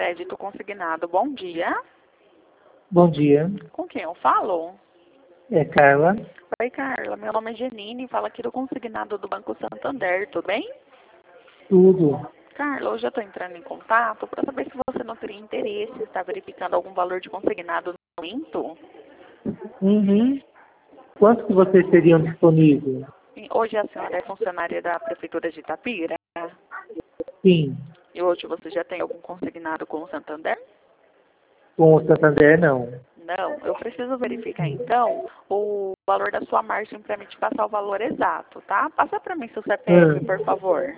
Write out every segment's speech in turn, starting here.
crédito consignado. Bom dia. Bom dia, Com quem eu falo? é Carla. Oi, Carla. Meu nome é Janine. Fala aqui do consignado do Banco Santander. Tudo bem? Tudo. Carla, hoje eu estou entrando em contato para saber se você não teria interesse, está verificando algum valor de consignado no momento. Uhum. Quanto que vocês teriam disponível? Hoje a senhora é funcionária da Prefeitura de Itapira? Sim, E hoje você já tem algum consignado com o Santander? com o Santander não. Não, eu preciso verificar então o valor da sua margem para me te passar o valor exato, tá? Passa para mim seu CPF, por favor.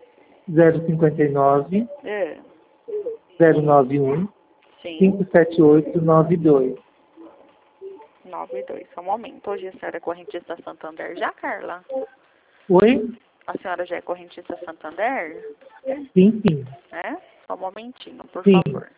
059 É, 091 sim, 57892. 92. Só um momento. Hoje a senhora é correntista Santander já, Carla? Oi? A senhora já é correntista Santander? Sim, sim. É? Só um momentinho, por Sim. favor.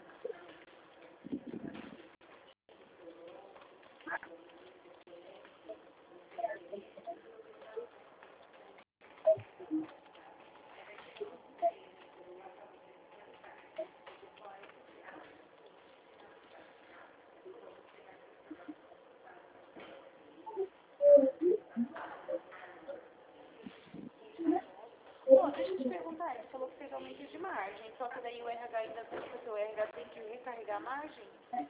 Pô, deixa eu te perguntar, ele falou que teve aumento de margem, só que daí o RH ainda tem, porque o RH tem que recarregar a margem?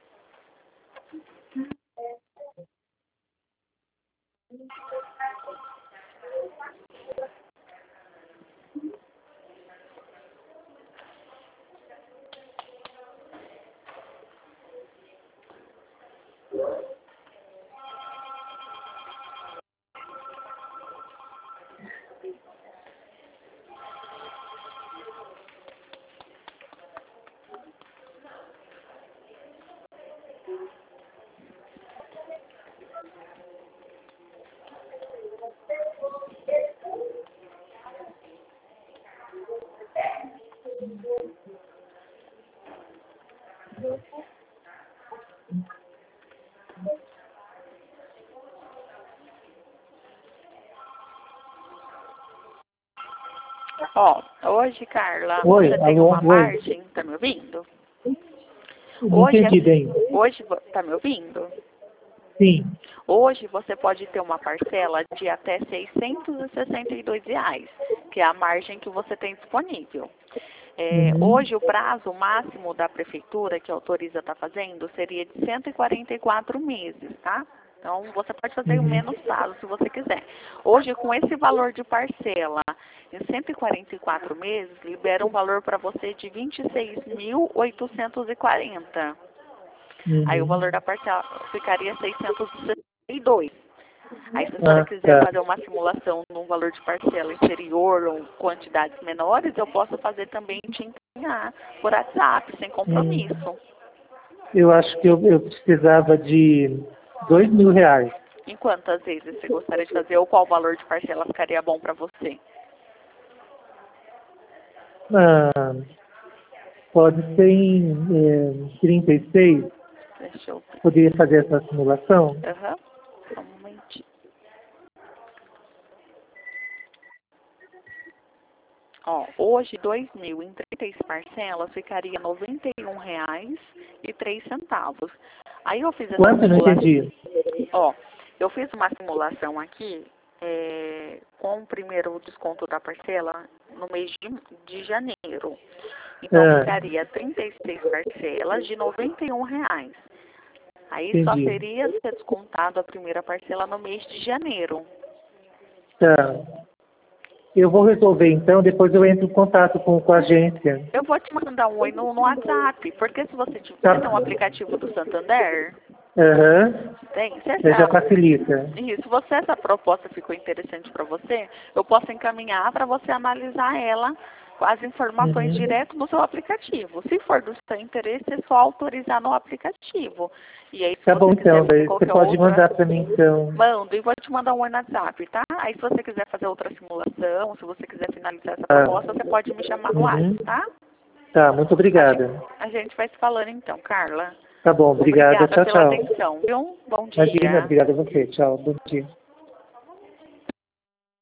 Ó, hoje, Carla, Oi, você tem alô, uma oi. margem, tá me ouvindo? Não Hoje, entendi bem. tá me ouvindo? Sim. Hoje você pode ter uma parcela de até R$ 662, que é a margem que você tem disponível. Uhum. Hoje o prazo máximo da prefeitura que autoriza estar fazendo seria de 144 meses, tá? Então você pode fazer o Uhum. menos prazo se você quiser. Hoje com esse valor de parcela em 144 meses, libera um valor para você de 26.840. Aí o valor Uhum. da parcela ficaria 662. Aí se a senhora Ah, quiser tá. fazer uma simulação num valor de parcela inferior ou quantidades menores, eu posso fazer também te encaminhar por WhatsApp, sem Hum. compromisso. Eu acho que eu precisava de R$ 2.000. Em quantas vezes você gostaria de fazer ou qual valor de parcela ficaria bom para você? Ah, pode ser em 36. Deixa eu ver. Poderia fazer essa simulação? Aham. Só um momentinho. Ó, hoje 2.000 em 36 parcelas ficaria R$ 91,03. Aí eu fiz essa Quanto? Eu não simulação. entendi. Ó, eu fiz uma simulação aqui com o primeiro desconto da parcela no mês de janeiro. Então Ah, ficaria 36 parcelas de R$ 91. Aí só entendi. seria ser descontado a primeira parcela no mês de janeiro. Tá. Eu vou resolver então, depois eu entro em contato com a agência. Eu vou te mandar um oi no WhatsApp, porque se você Tá. tem um aplicativo do Santander, Aham. tem, se Já facilita. isso, se essa proposta ficou interessante para você, eu posso encaminhar para você analisar ela com as informações Uhum. direto no seu aplicativo. Se for do seu interesse, é só autorizar no aplicativo. E aí, se Tá bom você quiser então, fazer daí você qualquer pode outra, mandar para mim então. mando e vou te mandar um oi no WhatsApp, tá? Aí, se você quiser fazer outra simulação, se você quiser finalizar essa Ah, proposta, você pode me chamar no uhum. WhatsApp, tá? Tá, muito obrigada. A gente vai se falando então, Carla. Tá bom, obrigada. Obrigada Tchau, pela tchau. atenção, viu? Bom Imagina, dia. obrigada a você. Tchau, bom dia.